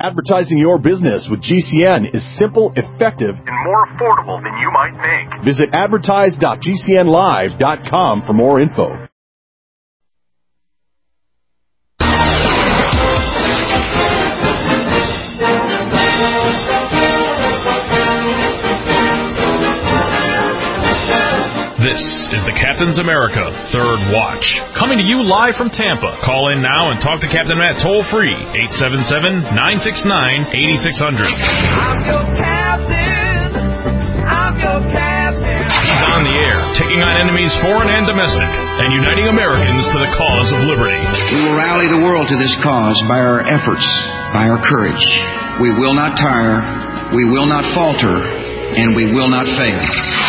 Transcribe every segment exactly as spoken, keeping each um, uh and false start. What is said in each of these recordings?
Advertising your business with G C N is simple, effective, and more affordable than you might think. Visit advertise dot g c n live dot com for more info. This is the Captain's America Third Watch, coming to you live from Tampa. Call in now and talk to Captain Matt toll-free, eight seven seven, nine six nine, eight six zero zero. I'm your captain. I'm your captain. He's on the air, taking on enemies foreign and domestic, and uniting Americans to the cause of liberty. We will rally the world to this cause by our efforts, by our courage. We will not tire, we will not falter, and we will not fail.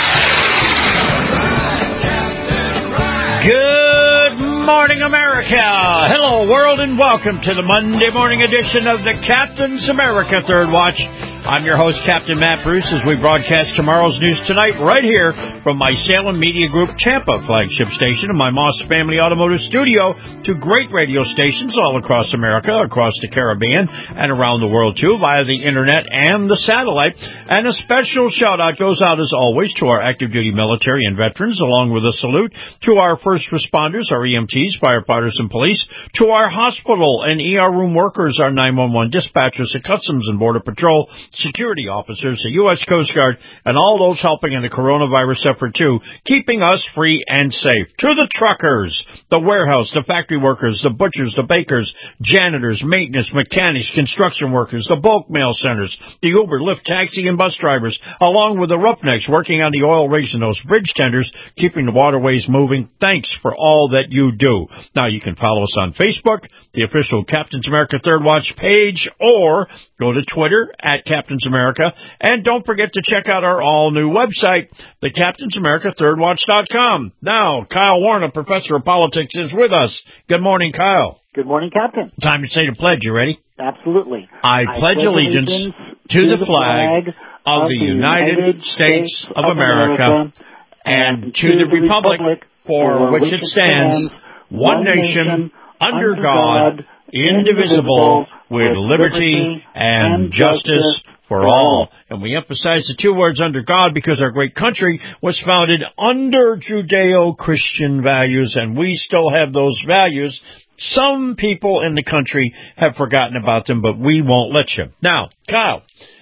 Good morning, America. Hello, world, and welcome to the Monday morning edition of the Captain's America Third Watch. I'm your host, Captain Matt Bruce, as we broadcast tomorrow's news tonight right here from my Salem Media Group Tampa flagship station and my Moss Family Automotive Studio to great radio stations all across America, across the Caribbean, and around the world, too, via the Internet and the satellite. And a special shout-out goes out, as always, to our active-duty military and veterans, along with a salute to our first responders, our E M Ts, firefighters, and police, to our hospital and E R room workers, our nine one one dispatchers, the Customs and Border Patrol, security officers, the U S Coast Guard, and all those helping in the coronavirus effort, too, keeping us free and safe. To the truckers, the warehouse, the factory workers, the butchers, the bakers, janitors, maintenance, mechanics, construction workers, the bulk mail centers, the Uber, Lyft, taxi, and bus drivers, along with the roughnecks working on the oil rigs and those bridge tenders, keeping the waterways moving. Thanks for all that you do. Now, you can follow us on Facebook, the official Captain's America Third Watch page, or go to Twitter at Captain's America, and don't forget to check out our all-new website, the captains america third watch dot com. Now, Kyle Warner, professor of politics, is with us. Good morning, Kyle. Good morning, Captain. Time to say the pledge. You ready? Absolutely. I, I pledge allegiance, allegiance to, to the flag, flag of, of the United States of America, America and, and to the republic for which it stands, one nation, under God, indivisible, with liberty and justice for all. And we emphasize the two words under God because our great country was founded under Judeo-Christian values, and we still have those values. Some people in the country have forgotten about them, but we won't let you. Now, Kyle,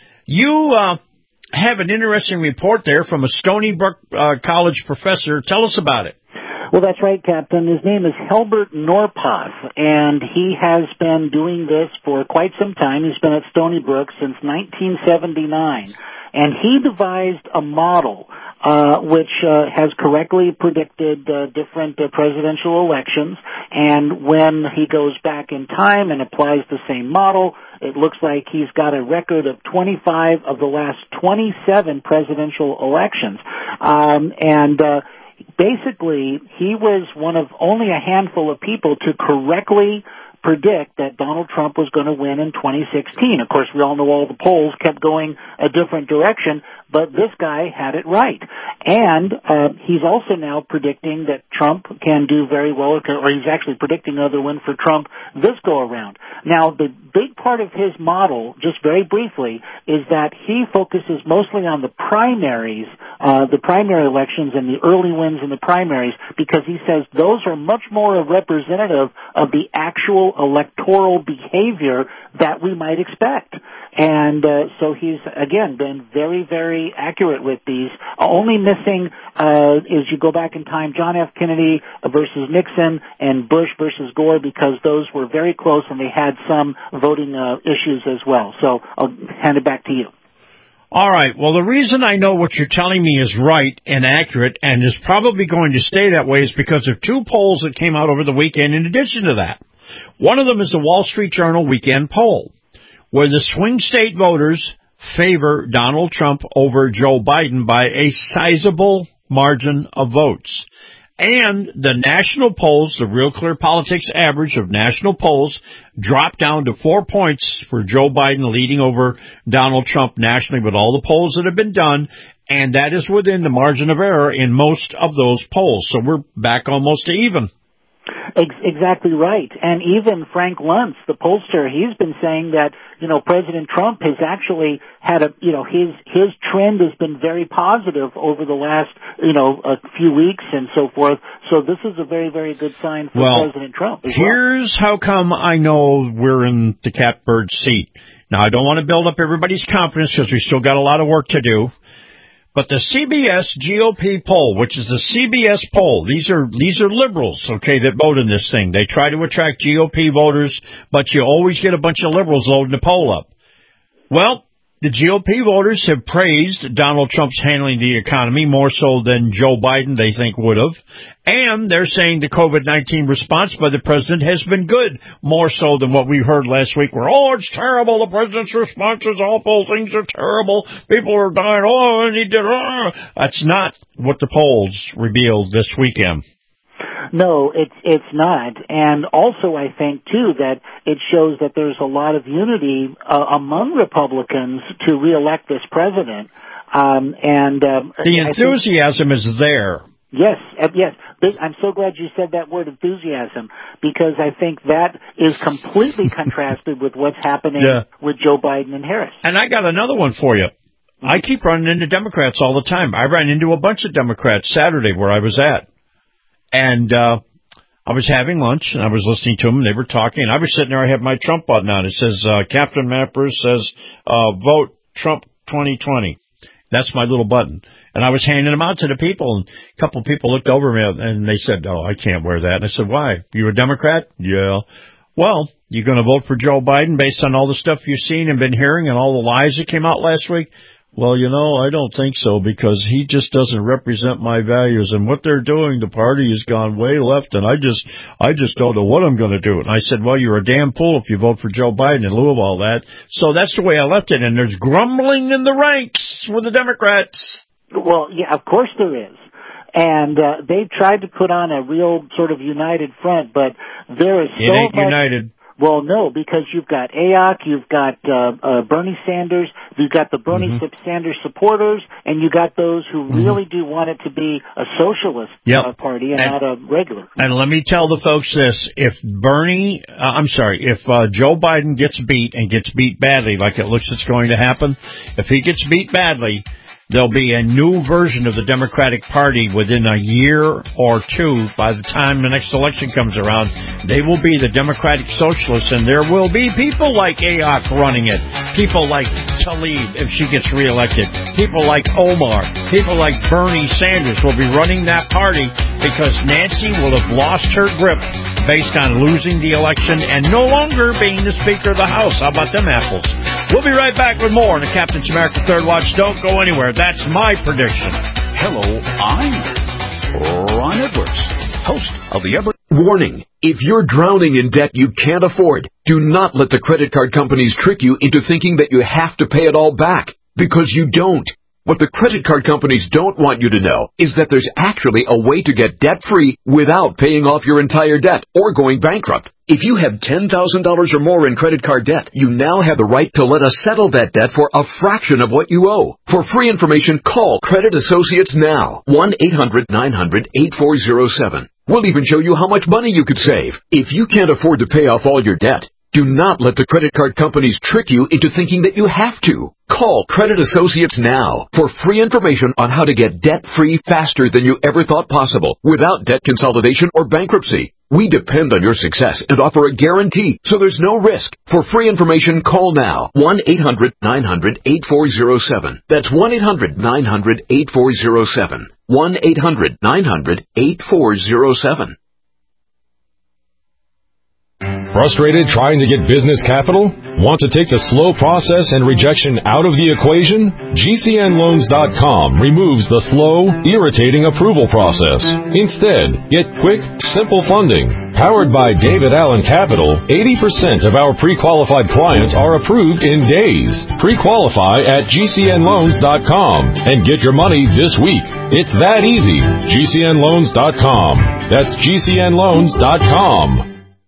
you uh, have an interesting report there from a Stony Brook uh, College professor. Tell us about it. Well, that's right, Captain. His name is Helbert Norpoth, and he has been doing this for quite some time. He's been at Stony Brook since nineteen seventy-nine, and he devised a model uh, which uh, has correctly predicted uh, different uh, presidential elections, and when he goes back in time and applies the same model, it looks like he's got a record of twenty-five of the last twenty-seven presidential elections, um, and uh basically, he was one of only a handful of people to correctly predict that Donald Trump was going to win in twenty sixteen. Of course, we all know all the polls kept going a different direction, but this guy had it right. And uh, he's also now predicting that Trump can do very well, or he's actually predicting another win for Trump this go-around. Now, the big part of his model, just very briefly, is that he focuses mostly on the primaries, uh, the primary elections and the early wins in the primaries, because he says those are much more representative of the actual electoral behavior that we might expect. And uh, so he's, again, been very, very accurate with these. Only missing uh, is you go back in time, John F. Kennedy versus Nixon and Bush versus Gore, because those were very close and they had some voting uh, issues as well. So I'll hand it back to you. All right. Well, the reason I know what you're telling me is right and accurate and is probably going to stay that way is because of two polls that came out over the weekend in addition to that. One of them is the Wall Street Journal weekend poll, where the swing state voters favor Donald Trump over Joe Biden by a sizable margin of votes. And the national polls, the Real Clear Politics average of national polls, dropped down to four points for Joe Biden leading over Donald Trump nationally with all the polls that have been done, and that is within the margin of error in most of those polls. So we're back almost to even. Ex- exactly right. And even Frank Luntz, the pollster, he's been saying that, you know, President Trump has actually had a, you know, his, his trend has been very positive over the last, you know, a few weeks and so forth. So this is a very, very good sign for well, President Trump as here's well. how come I know we're in the catbird seat. Now, I don't want to build up everybody's confidence because we still got a lot of work to do. But the C B S G O P poll, which is the C B S poll, these are these are liberals, okay, that vote in this thing. They try to attract G O P voters, but you always get a bunch of liberals loading the poll up. Well, the G O P voters have praised Donald Trump's handling the economy more so than Joe Biden they think would have. And they're saying the COVID nineteen response by the president has been good, more so than what we heard last week where, oh, it's terrible, the president's response is awful, things are terrible, people are dying, oh, and he did, oh. That's not what the polls revealed this weekend. No, it's it's not. And also I think, too, that it shows that there's a lot of unity uh, among Republicans to reelect this president. Um, and um, The enthusiasm think, is there. Yes, uh, yes. I'm so glad you said that word, enthusiasm, because I think that is completely contrasted with what's happening yeah. with Joe Biden and Harris. And I got another one for you. I keep running into Democrats all the time. I ran into a bunch of Democrats Saturday where I was at. And uh I was having lunch, and I was listening to them, and they were talking, and I was sitting there, I had my Trump button on. It says, uh, Captain Matt Bruce says, uh, vote Trump twenty twenty. That's my little button. And I was handing them out to the people, and a couple of people looked over me, and they said, oh, I can't wear that. And I said, why? You a Democrat? Yeah. Well, you going to vote for Joe Biden based on all the stuff you've seen and been hearing and all the lies that came out last week? Well, you know, I don't think so, because he just doesn't represent my values, and what they're doing, the party has gone way left, and I just, I just don't know what I'm going to do. And I said, well, you're a damn fool if you vote for Joe Biden in lieu of all that. So that's the way I left it, and there's grumbling in the ranks with the Democrats. Well, yeah, of course there is. And uh, they've tried to put on a real sort of united front, but there is so it ain't much... united. Well, no, because you've got A O C, you've got uh, uh, Bernie Sanders, you've got the Bernie mm-hmm. Sanders supporters, and you got those who mm-hmm. really do want it to be a socialist yep. uh, party and, and not a regular. And let me tell the folks this: if Bernie, uh, I'm sorry, if uh, Joe Biden gets beat and gets beat badly, like it looks it's going to happen, if he gets beat badly, there'll be a new version of the Democratic Party within a year or two. By the time the next election comes around, they will be the Democratic Socialists, and there will be people like A O C running it, people like Tlaib if she gets reelected, people like Omar, people like Bernie Sanders will be running that party because Nancy will have lost her grip based on losing the election and no longer being the Speaker of the House. How about them apples? We'll be right back with more on the Captain's America Third Watch. Don't go anywhere. That's my prediction. Hello, I'm Ron Edwards, host of the Edwards. Warning, if you're drowning in debt you can't afford, do not let the credit card companies trick you into thinking that you have to pay it all back, because you don't. What the credit card companies don't want you to know is that there's actually a way to get debt-free without paying off your entire debt or going bankrupt. If you have ten thousand dollars or more in credit card debt, you now have the right to let us settle that debt for a fraction of what you owe. For free information, call Credit Associates now. one eight hundred nine hundred eight four zero seven. We'll even show you how much money you could save. If you can't afford to pay off all your debt, do not let the credit card companies trick you into thinking that you have to. Call Credit Associates now for free information on how to get debt-free faster than you ever thought possible without debt consolidation or bankruptcy. We depend on your success and offer a guarantee, so there's no risk. For free information, call now. one eight hundred nine hundred eight four zero seven. That's one eight hundred nine hundred eight four zero seven. one eight hundred nine hundred eight four zero seven. Frustrated trying to get business capital? Want to take the slow process and rejection out of the equation? G C N loans dot com removes the slow, irritating approval process. Instead, get quick, simple funding. Powered by David Allen Capital, eighty percent of our pre-qualified clients are approved in days. Pre-qualify at G C N loans dot com and get your money this week. It's that easy. G C N loans dot com. That's G C N loans dot com.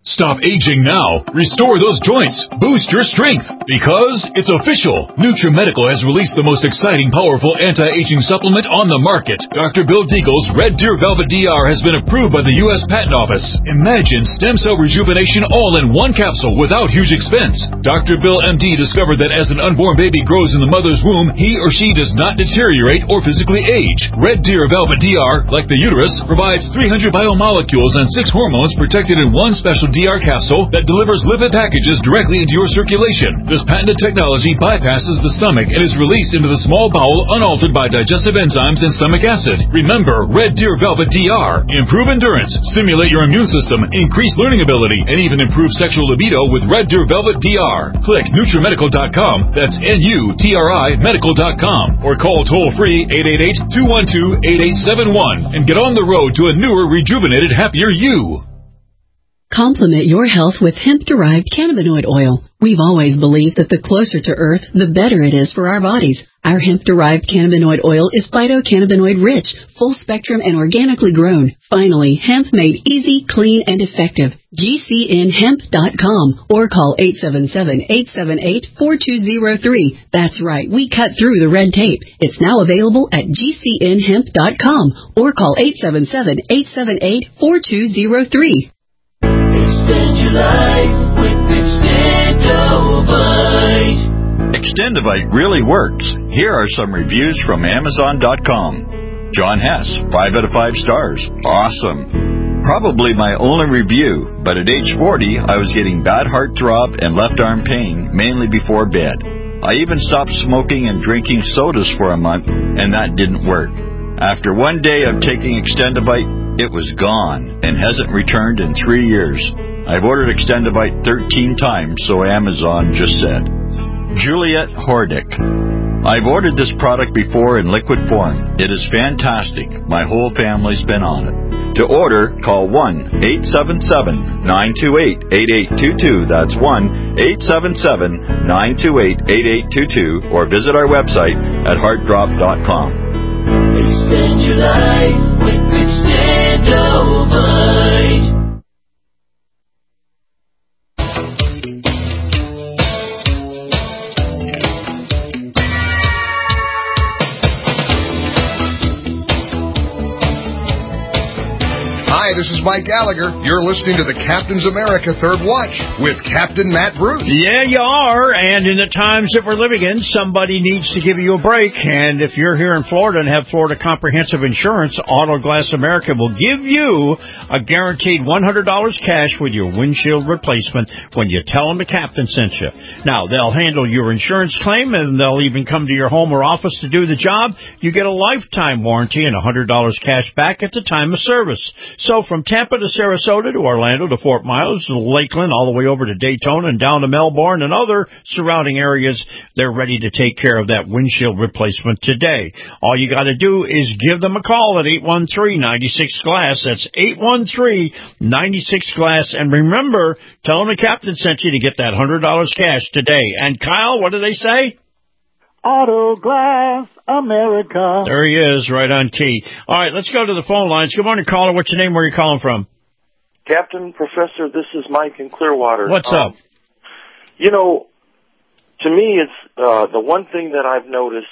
Stop aging now. Restore those joints. Boost your strength. Because it's official. NutriMedical has released the most exciting, powerful anti-aging supplement on the market. Doctor Bill Deagle's Red Deer Velvet D R has been approved by the U S Patent Office. Imagine stem cell rejuvenation all in one capsule without huge expense. Doctor Bill M D discovered that as an unborn baby grows in the mother's womb, he or she does not deteriorate or physically age. Red Deer Velvet D R, like the uterus, provides three hundred biomolecules and six hormones protected in one special D R capsule that delivers lipid packages directly into your circulation. This patented technology bypasses the stomach and is released into the small bowel unaltered by digestive enzymes and stomach acid. Remember, Red Deer Velvet D R. Improve endurance, stimulate your immune system, increase learning ability, and even improve sexual libido with Red Deer Velvet D R. Click NutriMedical dot com, that's N U T R I medical dot com, or call toll-free eight eight eight, two one two, eight eight seven one and get on the road to a newer, rejuvenated, happier you. Complement your health with hemp-derived cannabinoid oil. We've always believed that the closer to Earth, the better it is for our bodies. Our hemp-derived cannabinoid oil is phytocannabinoid rich, full-spectrum, and organically grown. Finally, hemp made easy, clean, and effective. G C N hemp dot com or call eight seven seven, eight seven eight, four two zero three. That's right, we cut through the red tape. It's now available at G C N hemp dot com or call eight seven seven, eight seven eight, four two zero three. Extend your life with Extendovite. Extendovite really works. Here are some reviews from Amazon dot com. John Hess, five out of five stars. Awesome. Probably my only review, but at age forty, I was getting bad heart throb and left arm pain, mainly before bed. I even stopped smoking and drinking sodas for a month, and that didn't work. After one day of taking Extendovite, it was gone and hasn't returned in three years. I've ordered Extendovite thirteen times, so Amazon just said. Juliet Hordick. I've ordered this product before in liquid form. It is fantastic. My whole family's been on it. To order, call one eight seven seven, nine two eight, eight eight two two. That's one eight seven seven, nine two eight, eight eight two two, or visit our website at heart drop dot com. Extend your life with Extendovite. Hi, this is Mike Gallagher. You're listening to the Captain's America Third Watch with Captain Matt Bruce. Yeah, you are. And in the times that we're living in, somebody needs to give you a break. And if you're here in Florida and have Florida Comprehensive Insurance, Auto Glass America will give you a guaranteed one hundred dollars cash with your windshield replacement when you tell them the captain sent you. Now, they'll handle your insurance claim, and they'll even come to your home or office to do the job. You get a lifetime warranty and one hundred dollars cash back at the time of service. So from Tampa to Sarasota to Orlando to Fort Myers to Lakeland, all the way over to Daytona and down to Melbourne and other surrounding areas, they're ready to take care of that windshield replacement today. All you got to do is give them a call at eight one three, nine six, glass. That's eight one three, nine six, glass. And remember, tell them the captain sent you to get that one hundred dollars cash today. And Kyle, what do they say? Auto Glass America. There he is, right on key. All right, let's go to the phone lines. Good morning, caller. What's your name? Where are you calling from? Captain, Professor, this is Mike in Clearwater. What's um, up? You know, to me, it's uh, the one thing that I've noticed,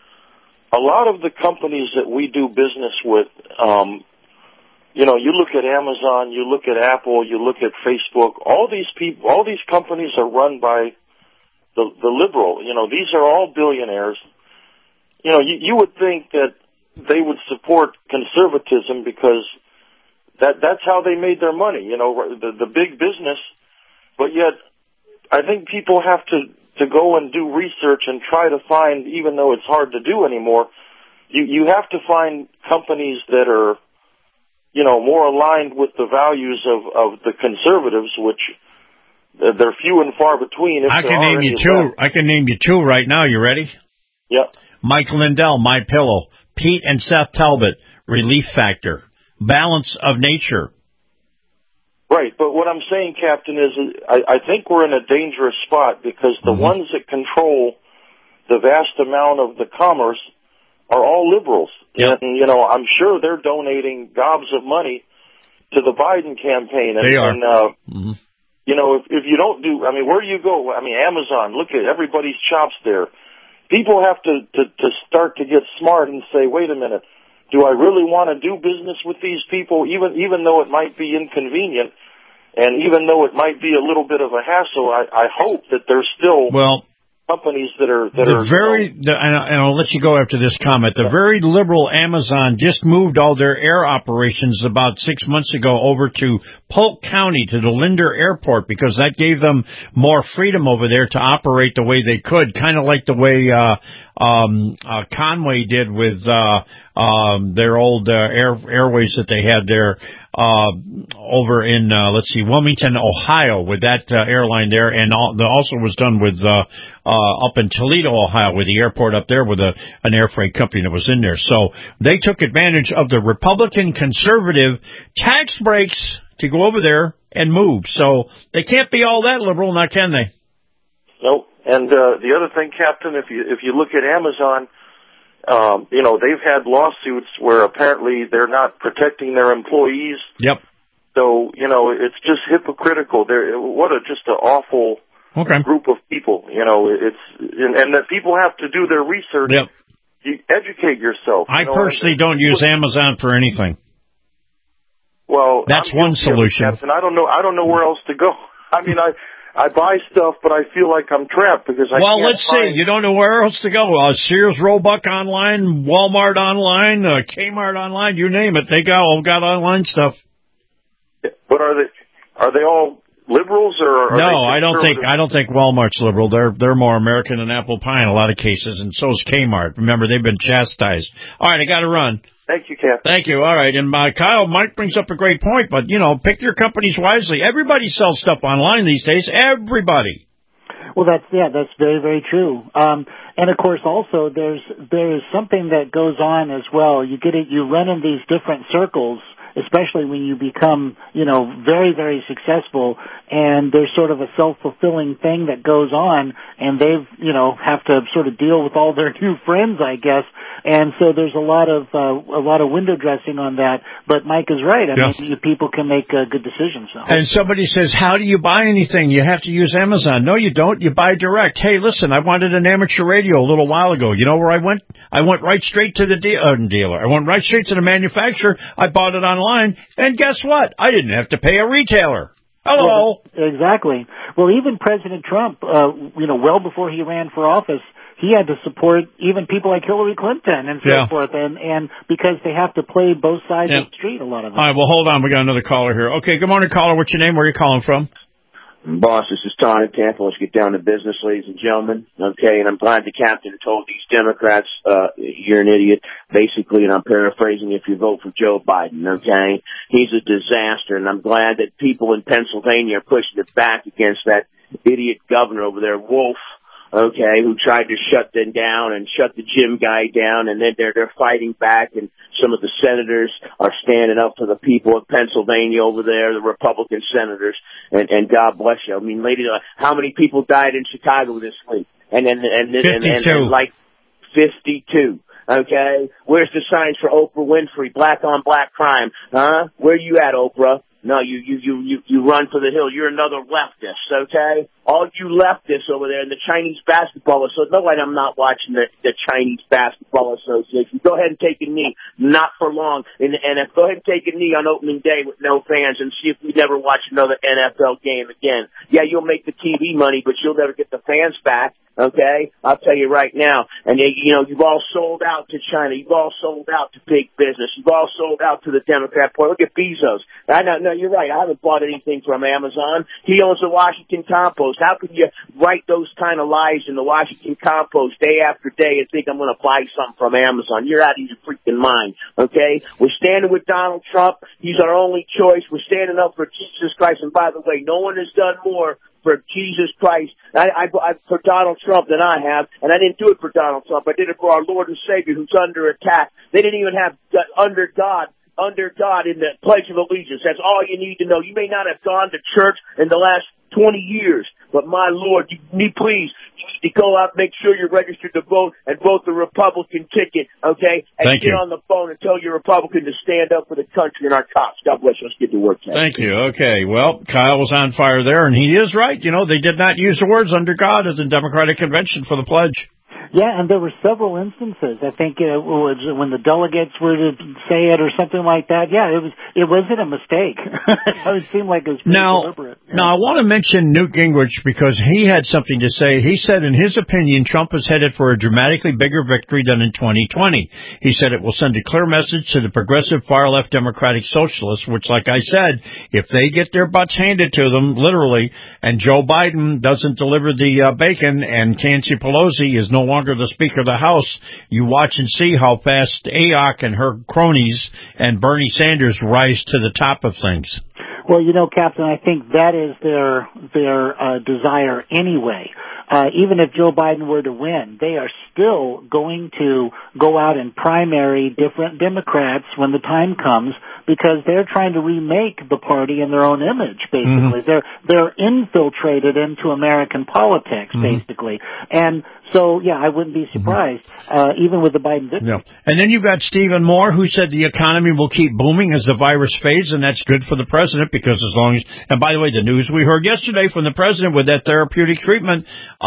a lot of the companies that we do business with, um, you know, you look at Amazon, you look at Apple, you look at Facebook, all these people, all these companies are run by The, the liberal, you know, these are all billionaires. You know, you, you would think that they would support conservatism because that that's how they made their money, you know, the, the big business. But yet, I think people have to, to go and do research and try to find, even though it's hard to do anymore, you, you have to find companies that are, you know, more aligned with the values of, of the conservatives, which they're few and far between. If I can name you two. Left. I can name you two right now. You ready? Yep. Mike Lindell, My Pillow. Pete and Seth Talbot, Relief Factor. Balance of Nature. Right, but what I'm saying, Captain, is I, I think we're in a dangerous spot because the mm-hmm. ones that control the vast amount of the commerce are all liberals. Yep. And, you know, I'm sure they're donating gobs of money to the Biden campaign. And, they are. And, uh, mm-hmm. you know, if, if you don't do, I mean, where do you go? I mean, Amazon, look at everybody's chops there. People have to, to, to start to get smart and say, wait a minute, do I really want to do business with these people, even, even though it might be inconvenient? And even though it might be a little bit of a hassle, I, I hope that there's still well, companies that are that the are very. you know, the, and I'll let you go after this comment. The very liberal Amazon just moved all their air operations about six months ago over to Polk County to the Linder Airport because that gave them more freedom over there to operate the way they could, kind of like the way uh, um, uh, Conway did with uh, um, their old uh, air airways that they had there. Uh, over in, uh, let's see, Wilmington, Ohio, with that uh, airline there, and all, the, also was done with, uh, uh, up in Toledo, Ohio, with the airport up there with a, an air freight company that was in there. So they took advantage of the Republican conservative tax breaks to go over there and move. So they can't be all that liberal, now can they? Nope. And, uh, the other thing, Captain, if you, if you look at Amazon, Um, you know, they've had lawsuits where apparently they're not protecting their employees. Yep. So, you know, it's just hypocritical. They're, what a, just an awful okay. group of people, you know, it's, and, and that people have to do their research. Yep. You educate yourself. I you know, personally don't use Amazon for anything. Well, that's I'm one solution. Captain. I don't know, I don't know where else to go. I mean, I, I buy stuff, but I feel like I'm trapped because I well, can't let's find... see. You don't know where else to go. Uh, Sears Roebuck online, Walmart online, uh, Kmart online, you name it. They got all got online stuff. But are they are they all liberals or? Are no, they I don't think I don't think Walmart's liberal. They're they're more American than apple pie in a lot of cases, and so is Kmart. Remember, they've been chastised. All right, I got to run. Thank you, Captain. Thank you. All right. And uh, Kyle, Mike brings up a great point, but, you know, pick your companies wisely. Everybody sells stuff online these days. Everybody. Well, that's, yeah, that's very, very true. Um, and of course also there's, there's something that goes on as well. You get it, you run in these different circles, especially when you become, you know, very, very successful, and there's sort of a self-fulfilling thing that goes on, and they've, you know, have to sort of deal with all their new friends, I guess, and so there's a lot of, uh, a lot of window dressing on that, but Mike is right. I yeah. mean, you, people can make uh, good decisions. So. And somebody says, how do you buy anything? You have to use Amazon. No, you don't. You buy direct. Hey, listen, I wanted an amateur radio a little while ago. You know where I went? I went right straight to the de- uh, dealer. I went right straight to the manufacturer. I bought it online. Line, and guess what? I didn't have to pay a retailer. Hello. Yeah, exactly. Well, even President Trump, uh, you know, well before he ran for office, he had to support even people like Hillary Clinton and so yeah. forth, and and because they have to play both sides yeah. of the street, a lot of them. All right. Well, hold on. We got another caller here. Okay. Good morning, caller. What's your name? Where are you calling from? Boss, this is Tom in Tampa. Let's get down to business, ladies and gentlemen. Okay, and I'm glad the captain told these Democrats, uh, you're an idiot, basically, and I'm paraphrasing, if you vote for Joe Biden, okay? He's a disaster, and I'm glad that people in Pennsylvania are pushing it back against that idiot governor over there, Wolf, okay, who tried to shut them down and shut the gym guy down, and then they're, they're fighting back, and some of the senators are standing up for the people of Pennsylvania over there, the Republican senators, and, and God bless you. I mean, lady, how many people died in Chicago this week? And and and, and, and, and, and like fifty-two. Okay, where's the signs for Oprah Winfrey, black on black crime? Huh? Where you at, Oprah? No, you, you, you, you, you run for the hill. You're another leftist, okay? All you leftists over there in the Chinese Basketball Association. No, I'm not watching the, the Chinese Basketball Association. Go ahead and take a knee. Not for long in the N F L. Go ahead and take a knee on opening day with no fans and see if we never watch another N F L game again. Yeah, you'll make the T V money, but you'll never get the fans back. Okay, I'll tell you right now. And you know, you've all sold out to China. You've all sold out to big business. You've all sold out to the Democrat Party. Look at Bezos. I know, no, you're right. I haven't bought anything from Amazon. He owns the Washington Compost. How can you write those kind of lies in the Washington Compost day after day and think I'm going to buy something from Amazon? You're out of your freaking mind. Okay, we're standing with Donald Trump. He's our only choice. We're standing up for Jesus Christ. And by the way, no one has done more for Jesus Christ, I, I, I, for Donald Trump than I have, and I didn't do it for Donald Trump. I did it for our Lord and Savior who's under attack. They didn't even have, under God, under God in the Pledge of Allegiance. That's all you need to know. You may not have gone to church in the last twenty years, but my Lord, you need, please, you need to go out, make sure you're registered to vote, and vote the Republican ticket, okay? And Thank get you. on the phone and tell your Republican to stand up for the country and our cops. God bless you. Let's get to work, Ken. Thank you. Okay. Well, Kyle was on fire there, and he is right. You know, they did not use the words under God at the Democratic Convention for the pledge. Yeah, and there were several instances. I think it was when the delegates were to say it or something like that. Yeah, it was. It wasn't a mistake. It seemed like it was pretty now, deliberate. Yeah. Now, I want to mention Newt Gingrich because he had something to say. He said, in his opinion, Trump is headed for a dramatically bigger victory than in twenty twenty. He said it will send a clear message to the progressive far-left Democratic Socialists, which, like I said, if they get their butts handed to them, literally, and Joe Biden doesn't deliver the uh, bacon and Nancy Pelosi is no longer the Speaker of the House, you watch and see how fast A O C and her cronies and Bernie Sanders rise to the top of things. Well, you know, Captain, I think that is their their uh, desire anyway. Uh, even if Joe Biden were to win, they are still going to go out and primary different Democrats when the time comes because they're trying to remake the party in their own image, basically. Mm-hmm. They're they're infiltrated into American politics, mm-hmm. basically. And so, yeah, I wouldn't be surprised, mm-hmm. uh, even with the Biden victory. Yeah. And then you've got Stephen Moore, who said the economy will keep booming as the virus fades, and that's good for the president because as long as, and by the way, the news we heard yesterday from the president with that therapeutic treatment,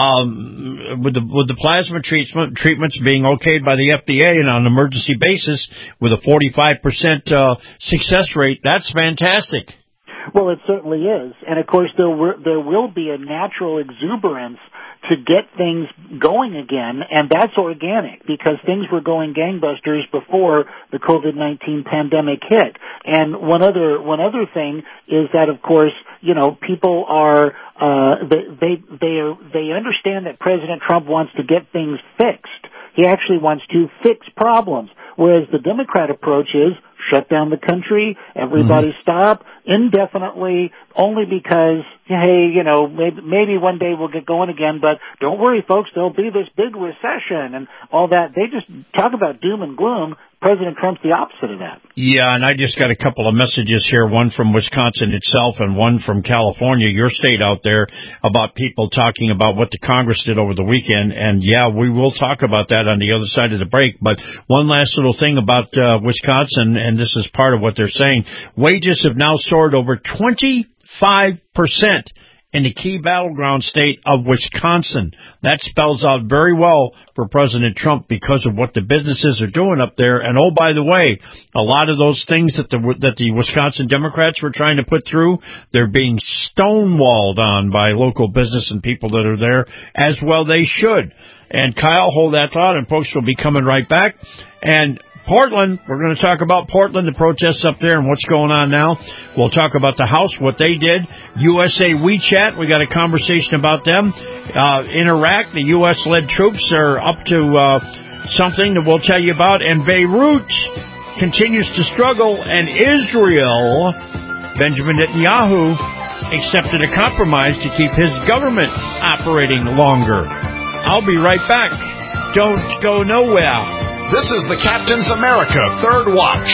um, with the with the plasma treatment, treatments being okayed by the F D A and on an emergency basis with a forty-five percent uh, success rate, that's fantastic. Well, it certainly is. And, of course, there, were, there will be a natural exuberance to get things going again, and that's organic because things were going gangbusters before the COVID nineteen pandemic hit. And one other one other thing is that, of course, you know, people are uh, they they are, they understand that President Trump wants to get things fixed. He actually wants to fix problems, whereas the Democrat approach is shut down the country, everybody mm-hmm. stop indefinitely, only because, hey, you know, maybe, maybe one day we'll get going again, but don't worry, folks, there'll be this big recession and all that. They just talk about doom and gloom. President Trump's the opposite of that. Yeah, and I just got a couple of messages here, one from Wisconsin itself and one from California, your state out there, about people talking about what the Congress did over the weekend. And, yeah, we will talk about that on the other side of the break. But one last little thing about uh, Wisconsin, and this is part of what they're saying. Wages have now soared over twenty-five percent in the key battleground state of Wisconsin. That spells out very well for President Trump because of what the businesses are doing up there. And, oh, by the way, a lot of those things that the that the Wisconsin Democrats were trying to put through, they're being stonewalled on by local business and people that are there, as well they should. And, Kyle, hold that thought, and folks will be coming right back. And Portland, we're going to talk about Portland, the protests up there and what's going on now. We'll talk about the House, what they did. U S A WeChat, we got a conversation about them. Uh, in Iraq, the U S-led troops are up to uh, something that we'll tell you about. And Beirut continues to struggle. And Israel, Benjamin Netanyahu, accepted a compromise to keep his government operating longer. I'll be right back. Don't go nowhere. This is the Captain's America Third Watch.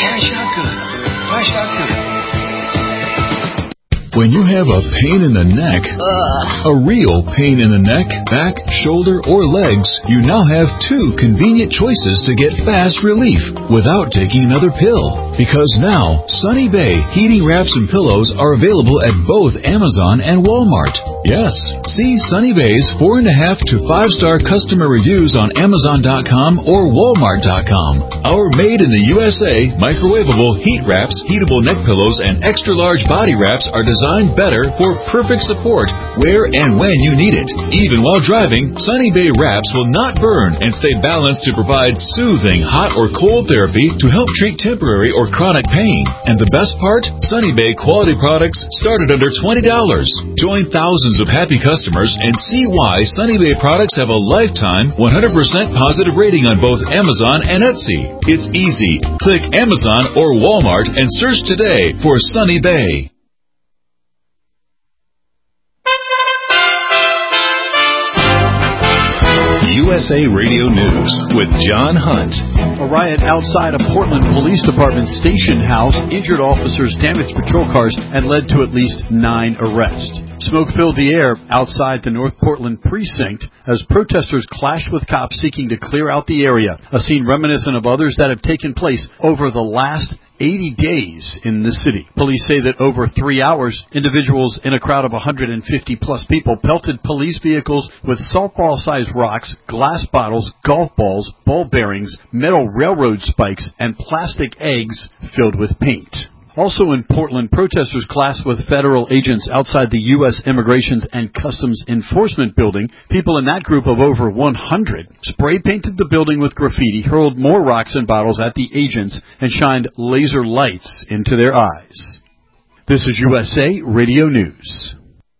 When you have a pain in the neck, Ugh. a real pain in the neck, back, shoulder, or legs, you now have two convenient choices to get fast relief without taking another pill. Because now, Sunny Bay heating wraps and pillows are available at both Amazon and Walmart. Yes, see Sunny Bay's four and a half to five star customer reviews on Amazon dot com or Walmart dot com. Our made in the U S A microwavable heat wraps, heatable neck pillows, and extra large body wraps are designed better for perfect support where and when you need it. Even while driving, Sunny Bay wraps will not burn and stay balanced to provide soothing hot or cold therapy to help treat temporary or chronic pain. And the best part? Sunny Bay quality products start at under twenty dollars. Join thousands of happy customers and see why Sunny Bay products have a lifetime one hundred percent positive rating on both Amazon and Etsy. It's easy. Click Amazon or Walmart and search today for Sunny Bay. U S A Radio News with John Hunt. A riot outside a Portland Police Department station house injured officers, damaged patrol cars, and led to at least nine arrests. Smoke filled the air outside the North Portland precinct as protesters clashed with cops seeking to clear out the area, a scene reminiscent of others that have taken place over the last eighty days in the city. Police say that over three hours, individuals in a crowd of one hundred fifty plus people pelted police vehicles with softball-sized rocks, glass bottles, golf balls, ball bearings, metal railroad spikes, and plastic eggs filled with paint. Also in Portland, protesters clashed with federal agents outside the U S Immigrations and Customs Enforcement building. People in that group of over one hundred spray-painted the building with graffiti, hurled more rocks and bottles at the agents, and shined laser lights into their eyes. This is U S A Radio News.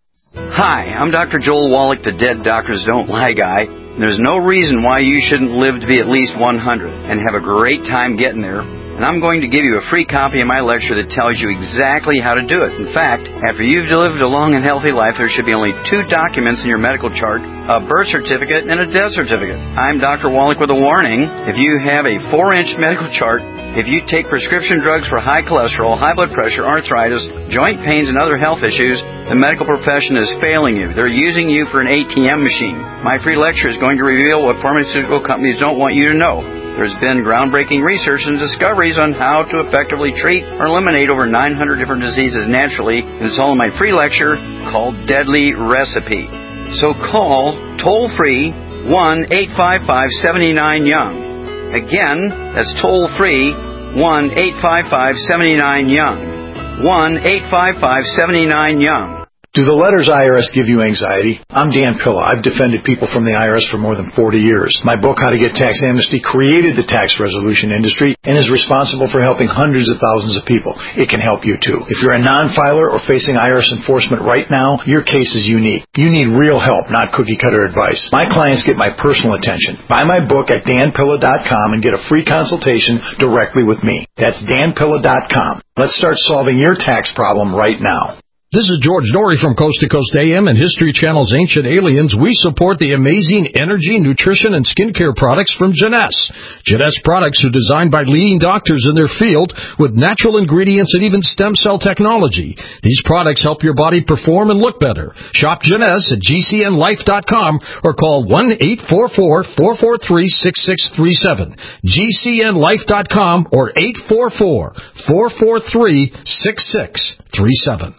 Hi, I'm Doctor Joel Wallach, the Dead Doctors Don't Lie guy. There's no reason why you shouldn't live to be at least one hundred and have a great time getting there. And I'm going to give you a free copy of my lecture that tells you exactly how to do it. In fact, after you've lived a long and healthy life, there should be only two documents in your medical chart, a birth certificate and a death certificate. I'm Doctor Wallach with a warning. If you have a four-inch medical chart, if you take prescription drugs for high cholesterol, high blood pressure, arthritis, joint pains, and other health issues, the medical profession is failing you. They're using you for an A T M machine. My free lecture is going to reveal what pharmaceutical companies don't want you to know. There's been groundbreaking research and discoveries on how to effectively treat or eliminate over nine hundred different diseases naturally, and it's all in my free lecture called Deadly Recipe. So call toll-free one eight five five, seven nine, young. Again, that's toll-free one eight five five, seven nine, young. one eight five five, seven nine, young. Do the letters I R S give you anxiety? I'm Dan Pilla. I've defended people from the I R S for more than forty years. My book, How to Get Tax Amnesty, created the tax resolution industry and is responsible for helping hundreds of thousands of people. It can help you too. If you're a non-filer or facing I R S enforcement right now, your case is unique. You need real help, not cookie-cutter advice. My clients get my personal attention. Buy my book at dan pilla dot com and get a free consultation directly with me. That's dan pilla dot com. Let's start solving your tax problem right now. This is George Norrie from Coast to Coast A M and History Channel's Ancient Aliens. We support the amazing energy, nutrition, and skincare products from Jeunesse. Jeunesse products are designed by leading doctors in their field with natural ingredients and even stem cell technology. These products help your body perform and look better. Shop Jeunesse at G C N life dot com or call one eight four four, four four three, six six three seven. G C N life dot com or eight four four, four four three, six six three seven.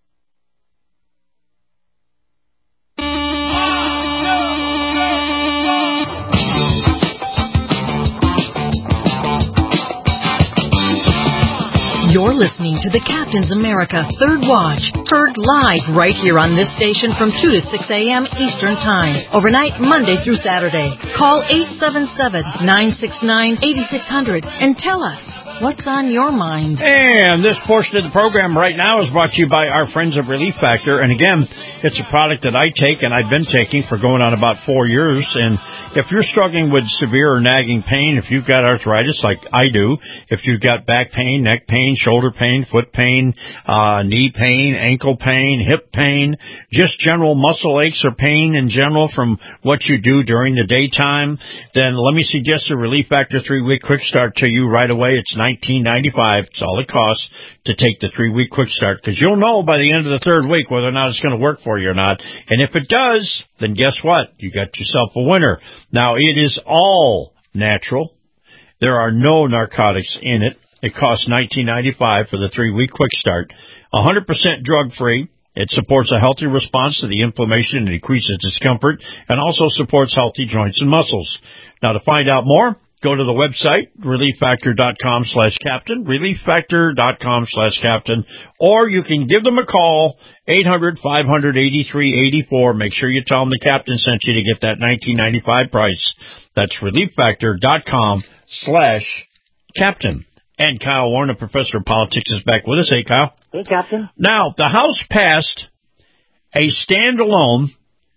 You're listening to the Captain's America Third Watch, heard live right here on this station from two to six a.m. Eastern Time, overnight Monday through Saturday. Call eight seven seven, nine six nine, eight six zero zero and tell us what's on your mind. And this portion of the program right now is brought to you by our friends of Relief Factor. And again, it's a product that I take and I've been taking for going on about four years. And if you're struggling with severe or nagging pain, if you've got arthritis like I do, if you've got back pain, neck pain, shoulder pain, foot pain, uh, knee pain, ankle pain, hip pain, just general muscle aches or pain in general from what you do during the daytime, then let me suggest a Relief Factor three-week quick start to you right away. It's nineteen ninety-five dollars. It's all it costs to take the three-week quick start, because you'll know by the end of the third week whether or not it's going to work for you or not. And if it does, then guess what? You got yourself a winner. Now, it is all natural. There are no narcotics in it. It costs nineteen ninety-five dollars for the three-week quick start. one hundred percent drug-free. It supports a healthy response to the inflammation and decreases discomfort, and also supports healthy joints and muscles. Now, to find out more, go to the website, relief factor dot com slash captain, relief factor dot com slash captain, or you can give them a call, eight hundred, five hundred, eighty-three eighty-four. Make sure you tell them the captain sent you to get that nineteen ninety-five price. That's relief factor dot com slash captain. And Kyle Warner, professor of politics, is back with us. Hey, Kyle. Hey, Captain. Now, the House passed a standalone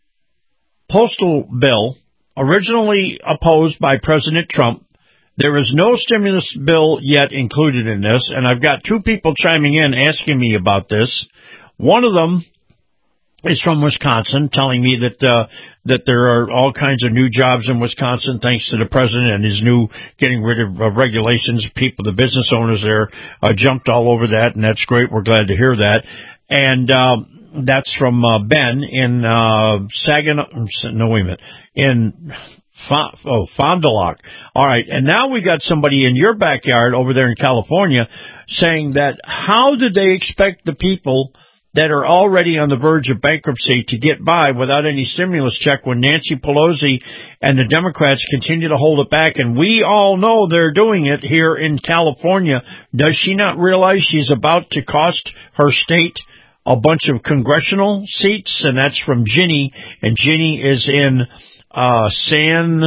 postal bill originally opposed by President Trump. There is no stimulus bill yet included in this, and I've got two people chiming in asking me about this. One of them is from Wisconsin, telling me that uh, that there are all kinds of new jobs in Wisconsin thanks to the president and his new getting rid of uh, regulations. People, the business owners there, uh, jumped all over that, and that's great. We're glad to hear that. And uh, that's from uh, Ben in uh, Saginaw. No, wait a minute. In F- oh, Fond du Lac. All right, and now we got somebody in your backyard over there in California saying that how did they expect the people that are already on the verge of bankruptcy to get by without any stimulus check when Nancy Pelosi and the Democrats continue to hold it back? And we all know they're doing it here in California. Does she not realize she's about to cost her state a bunch of congressional seats? And that's from Ginny, and Ginny is in uh San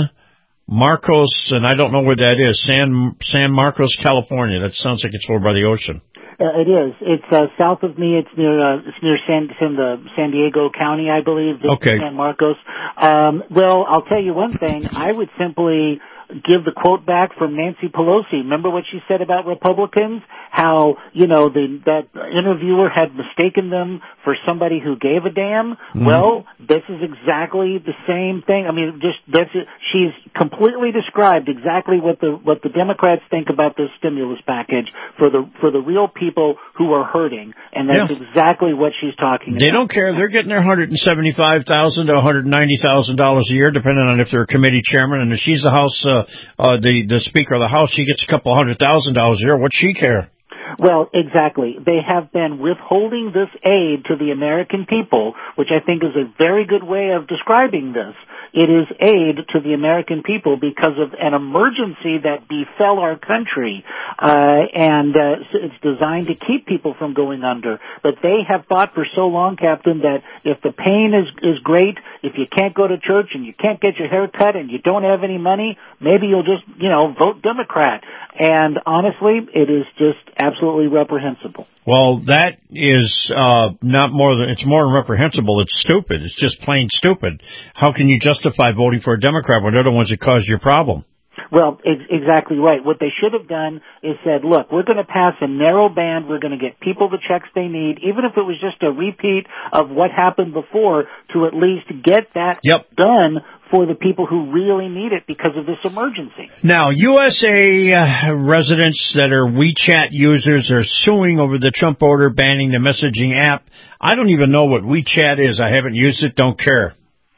Marcos, and I don't know where that is. San San Marcos, California. That sounds like it's over by the ocean. Uh, it is. It's uh, south of me. It's near uh, it's near San, it's in the San Diego County, I believe. Okay. San Marcos. Um, well, I'll tell you one thing. I would simply give the quote back from Nancy Pelosi. Remember what she said about Republicans? How, you know, the, that interviewer had mistaken them for somebody who gave a damn? Mm-hmm. Well, this is exactly the same thing. I mean, just, this is, she's completely described exactly what the, what the Democrats think about this stimulus package for the, for the real people who are hurting. And that's yeah. exactly what she's talking they about. They don't care. They're getting their one hundred seventy-five thousand dollars to one hundred ninety thousand dollars a year, depending on if they're a committee chairman. And if she's the House, uh, uh, the, the Speaker of the House, she gets a couple hundred thousand dollars a year. What's she care? Well, exactly. They have been withholding this aid to the American people, which I think is a very good way of describing this. It is aid to the American people because of an emergency that befell our country, uh, and uh, it's designed to keep people from going under. But they have thought for so long, Captain, that if the pain is is great, if you can't go to church and you can't get your hair cut and you don't have any money, maybe you'll just, you know, vote Democrat. And honestly, it is just absolutely reprehensible. Well, that is uh not more than, it's more than reprehensible. It's stupid. It's just plain stupid. How can you justify voting for a Democrat when they're the ones that caused your problem? Well, ex- exactly right. What they should have done is said, look, we're going to pass a narrow band. We're going to get people the checks they need, even if it was just a repeat of what happened before, to at least get that yep. done for the people who really need it because of this emergency. Now, U S A uh, residents that are WeChat users are suing over the Trump order banning the messaging app. I don't even know what WeChat is. I haven't used it. Don't care.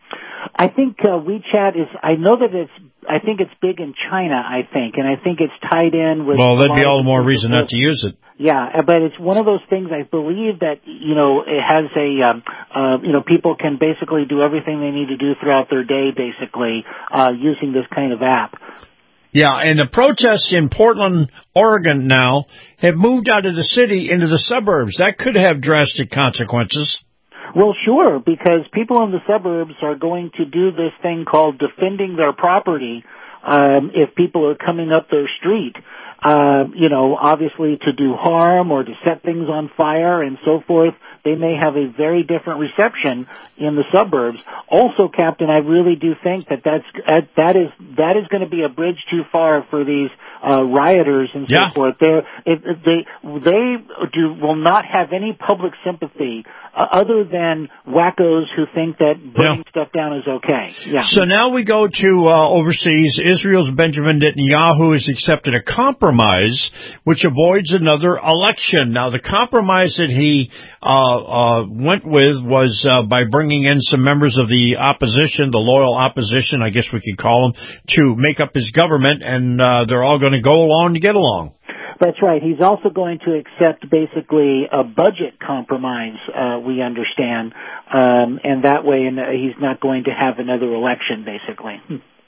I think uh, WeChat is, I know that it's, I think it's big in China, I think, and I think it's tied in with... Well, that'd be all the more reason not to use it. Yeah, but it's one of those things, I believe that, you know, it has a, um, uh, you know, people can basically do everything they need to do throughout their day, basically, uh, using this kind of app. Yeah, and the protests in Portland, Oregon now have moved out of the city into the suburbs. That could have drastic consequences. Well, sure, because people in the suburbs are going to do this thing called defending their property um, if people are coming up their street. Uh, you know, obviously to do harm or to set things on fire and so forth. They may have a very different reception in the suburbs. Also, Captain, I really do think that that's, that is, that is going to be a bridge too far for these, uh, rioters and so yeah. forth. They're, it, they, they do, will not have any public sympathy, uh, other than wackos who think that burning yeah. stuff down is okay. Yeah. So now we go to, uh, overseas. Israel's Benjamin Netanyahu has accepted a compromise which avoids another election. Now, the compromise that he, uh, Uh, went with was uh, by bringing in some members of the opposition, the loyal opposition, I guess we could call them, to make up his government, and uh, they're all going to go along to get along. That's right. He's also going to accept basically a budget compromise, uh, we understand, um, and that way and he's not going to have another election, basically.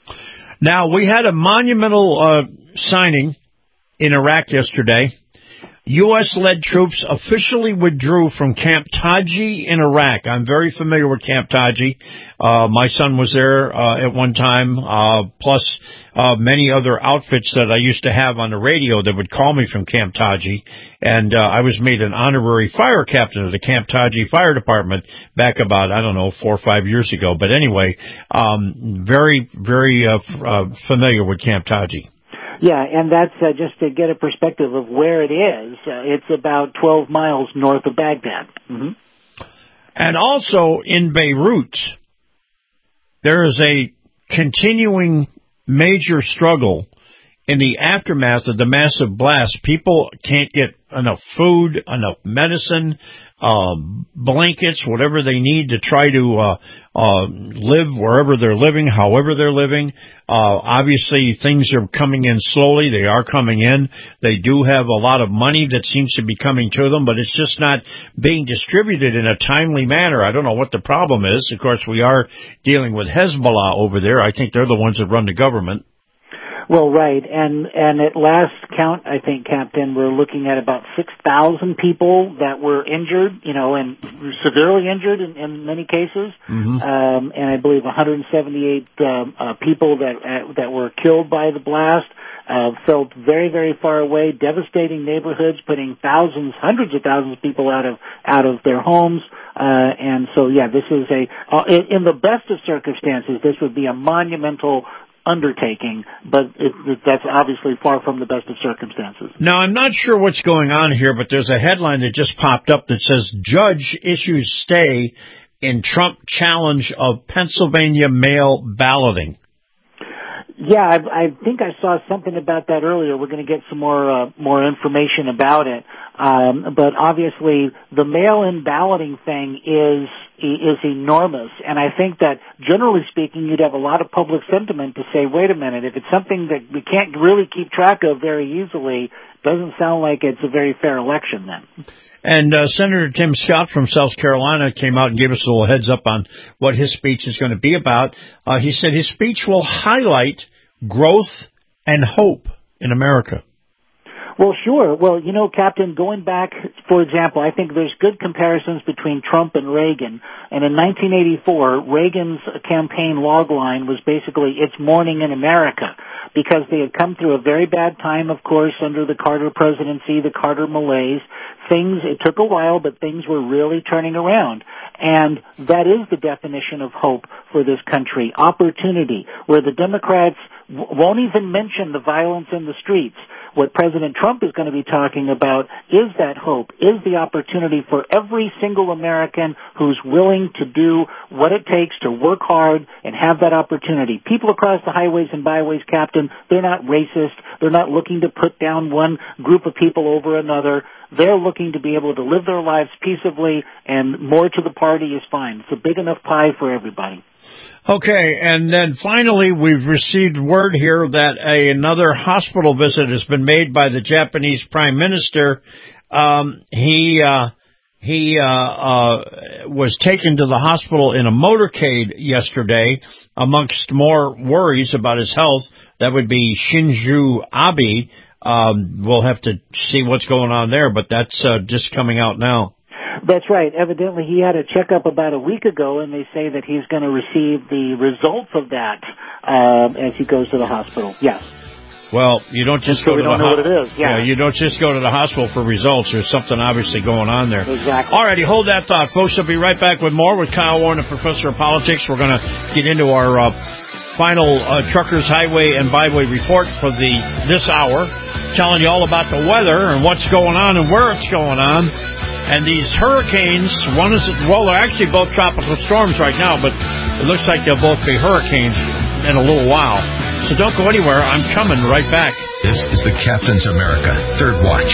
Now, we had a monumental uh, signing in Iraq yesterday. U S-led troops officially withdrew from Camp Taji in Iraq. I'm very familiar with Camp Taji. Uh, my son was there uh, at one time, uh, plus uh, many other outfits that I used to have on the radio that would call me from Camp Taji. And uh, I was made an honorary fire captain of the Camp Taji Fire Department back about, I don't know, four or five years ago. But anyway, um, very, very uh, f- uh, familiar with Camp Taji. Yeah, and that's uh, just to get a perspective of where it is. Uh, it's about twelve miles north of Baghdad. Mm-hmm. And also in Beirut, there is a continuing major struggle in the aftermath of the massive blast. People can't get enough food, enough medicine, uh, blankets, whatever they need to try to uh, uh, live wherever they're living, however they're living. Uh, obviously, things are coming in slowly. They are coming in. They do have a lot of money that seems to be coming to them, but it's just not being distributed in a timely manner. I don't know what the problem is. Of course, we are dealing with Hezbollah over there. I think they're the ones that run the government. Well, right, and and at last count, I think, Captain, we're looking at about six thousand people that were injured, you know, and severely injured in, in many cases, mm-hmm. um, and I believe one hundred seventy-eight um, uh, people that uh, that were killed by the blast. Uh, fell very, very far away, devastating neighborhoods, putting thousands, hundreds of thousands of people out of out of their homes. Uh, and so, yeah, this is a uh, in the best of circumstances, this would be a monumental undertaking, but it, it, that's obviously far from the best of circumstances. Now, I'm not sure what's going on here, but there's a headline that just popped up that says, Judge issues stay in Trump challenge of Pennsylvania mail balloting. Yeah, I, I think I saw something about that earlier. We're going to get some more uh, more information about it. Um, but obviously, the mail-in balloting thing is is enormous, and I think that generally speaking, you'd have a lot of public sentiment to say, "Wait a minute, if it's something that we can't really keep track of very easily, doesn't sound like it's a very fair election." Then. And uh, Senator Tim Scott from South Carolina came out and gave us a little heads up on what his speech is going to be about. Uh, he said his speech will highlight growth and hope in America. Well, sure. Well, you know, Captain, going back, for example, I think there's good comparisons between Trump and Reagan. And in nineteen eighty-four, Reagan's campaign logline was basically, "It's morning in America," because they had come through a very bad time, of course, under the Carter presidency, the Carter malaise. Things, it took a while, but things were really turning around. And that is the definition of hope for this country. Opportunity, where the Democrats w- won't even mention the violence in the streets. What President Trump is going to be talking about is that hope, is the opportunity for every single American who's willing to do what it takes to work hard and have that opportunity. People across the highways and byways, Captain, they're not racist. They're not looking to put down one group of people over another. They're looking to be able to live their lives peaceably, and more to the party is fine. It's a big enough pie for everybody. Okay, and then finally we've received word here that a, another hospital visit has been made by the Japanese Prime Minister. Um, he uh, he uh, uh, was taken to the hospital in a motorcade yesterday amongst more worries about his health. That would be Shinzo Abe. Um, we'll have to see what's going on there, but that's uh, just coming out now. That's right. Evidently, he had a checkup about a week ago, and they say that he's going to receive the results of that um, as he goes to the hospital. Yes. Well, you don't just so go we to don't the know ho- what it is. Yeah. yeah, you don't just go to the hospital for results. There's something obviously going on there. Exactly. All righty, hold that thought, folks. I'll be right back with more with Kyle Warren, a professor of politics. We're going to get into our uh, final uh, Truckers Highway and Byway report for the this hour, telling you all about the weather and what's going on and where it's going on. And these hurricanes, one is, well, they're actually both tropical storms right now, but it looks like they'll both be hurricanes in a little while. So don't go anywhere. I'm coming right back. This is the Captain's America Third Watch.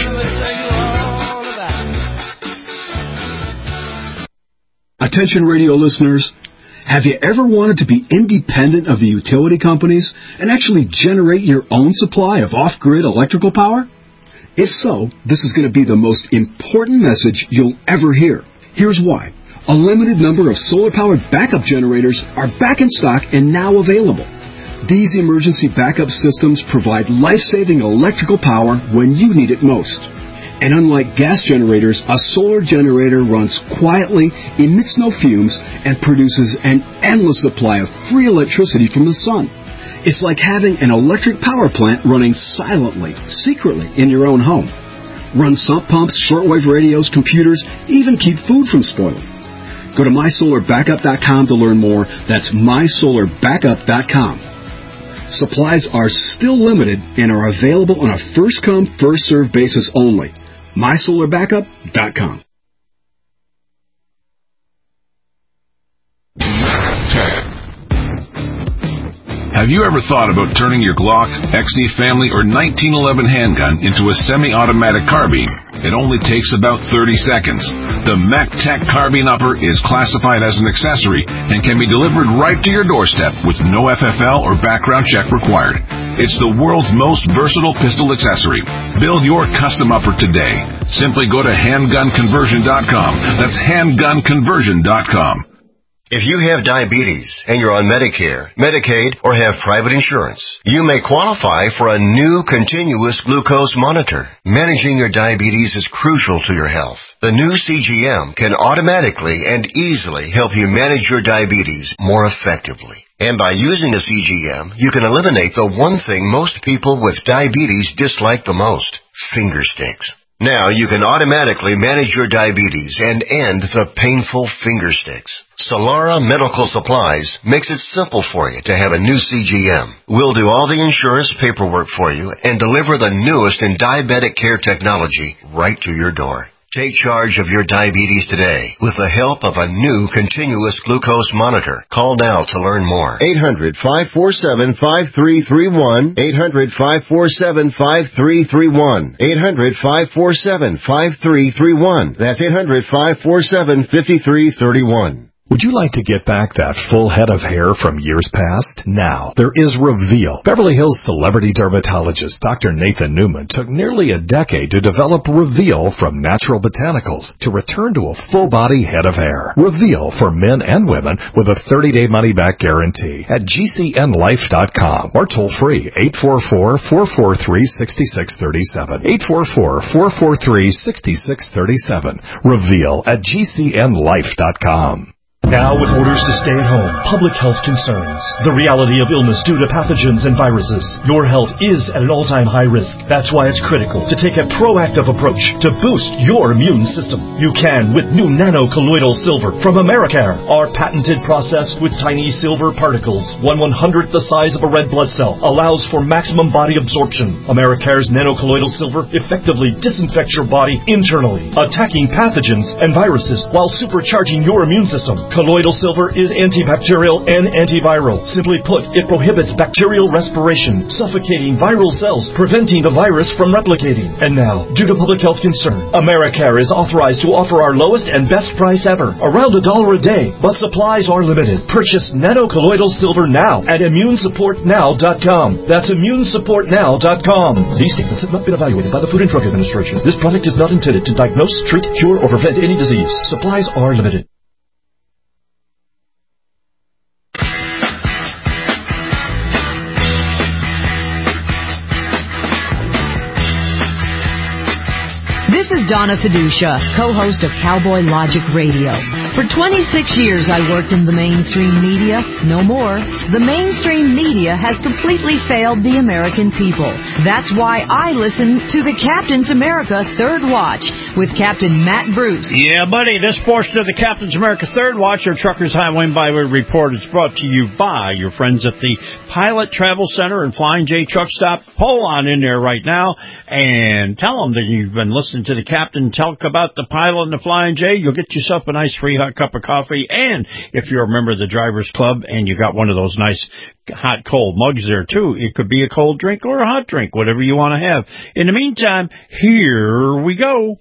Attention radio listeners. Have you ever wanted to be independent of the utility companies and actually generate your own supply of off-grid electrical power? If so, this is going to be the most important message you'll ever hear. Here's why. A limited number of solar-powered backup generators are back in stock and now available. These emergency backup systems provide life-saving electrical power when you need it most. And unlike gas generators, a solar generator runs quietly, emits no fumes, and produces an endless supply of free electricity from the sun. It's like having an electric power plant running silently, secretly in your own home. Run sump pumps, shortwave radios, computers, even keep food from spoiling. Go to my solar backup dot com to learn more. That's my solar backup dot com. Supplies are still limited and are available on a first-come, first-served basis only. my solar backup dot com. Have you ever thought about turning your Glock, X D Family, or nineteen eleven handgun into a semi-automatic carbine? It only takes about thirty seconds. The MacTac Carbine Upper is classified as an accessory and can be delivered right to your doorstep with no F F L or background check required. It's the world's most versatile pistol accessory. Build your custom upper today. Simply go to handgun conversion dot com. That's handgun conversion dot com. If you have diabetes and you're on Medicare, Medicaid, or have private insurance, you may qualify for a new continuous glucose monitor. Managing your diabetes is crucial to your health. The new C G M can automatically and easily help you manage your diabetes more effectively. And by using a C G M, you can eliminate the one thing most people with diabetes dislike the most: finger sticks. Now you can automatically manage your diabetes and end the painful finger sticks. Solara Medical Supplies makes it simple for you to have a new C G M. We'll do all the insurance paperwork for you and deliver the newest in diabetic care technology right to your door. Take charge of your diabetes today with the help of a new continuous glucose monitor. Call now to learn more. eight hundred, five four seven, five three three one. eight hundred, five four seven, five three three one. eight hundred, five four seven, five three three one. That's eight hundred, five four seven, five three three one. Would you like to get back that full head of hair from years past? Now, there is Reveal. Beverly Hills celebrity dermatologist Doctor Nathan Newman took nearly a decade to develop Reveal from natural botanicals to return to a full-body head of hair. Reveal for men and women with a thirty-day money-back guarantee at G C N life dot com or toll-free eight four four, four four three, six six three seven. eight four four, four four three, six six three seven. Reveal at G C N life dot com. Now with orders to stay at home, public health concerns, the reality of illness due to pathogens and viruses, your health is at an all-time high risk. That's why it's critical to take a proactive approach to boost your immune system. You can with new nano-colloidal silver from Americare. Our patented process with tiny silver particles, one one-hundredth the size of a red blood cell, allows for maximum body absorption. Americare's nano-colloidal silver effectively disinfects your body internally, attacking pathogens and viruses while supercharging your immune system. Colloidal silver is antibacterial and antiviral. Simply put, it prohibits bacterial respiration, suffocating viral cells, preventing the virus from replicating. And now, due to public health concern, Americare is authorized to offer our lowest and best price ever, around a dollar a day, but supplies are limited. Purchase nano-colloidal silver now at immune support now dot com. That's immune support now dot com. These statements have not been evaluated by the Food and Drug Administration. This product is not intended to diagnose, treat, cure, or prevent any disease. Supplies are limited. This is Donna Fiducia, co-host of Cowboy Logic Radio. For twenty-six years I worked in the mainstream media. No more. The mainstream media has completely failed the American people. That's why I listen to the Captain's America Third Watch with Captain Matt Bruce. Yeah, buddy, this portion of the Captain's America Third Watch, your Truckers Highway and Byway Report, is brought to you by your friends at the Pilot Travel Center and Flying J Truck Stop. Pull on in there right now and tell them that you've been listening to the Captain talk about the Pilot and the Flying J. You'll get yourself a nice free hot cup of coffee. And if you're a member of the Drivers Club and you got one of those nice hot cold mugs there too, it could be a cold drink or a hot drink, whatever you want to have. In the meantime, here we go.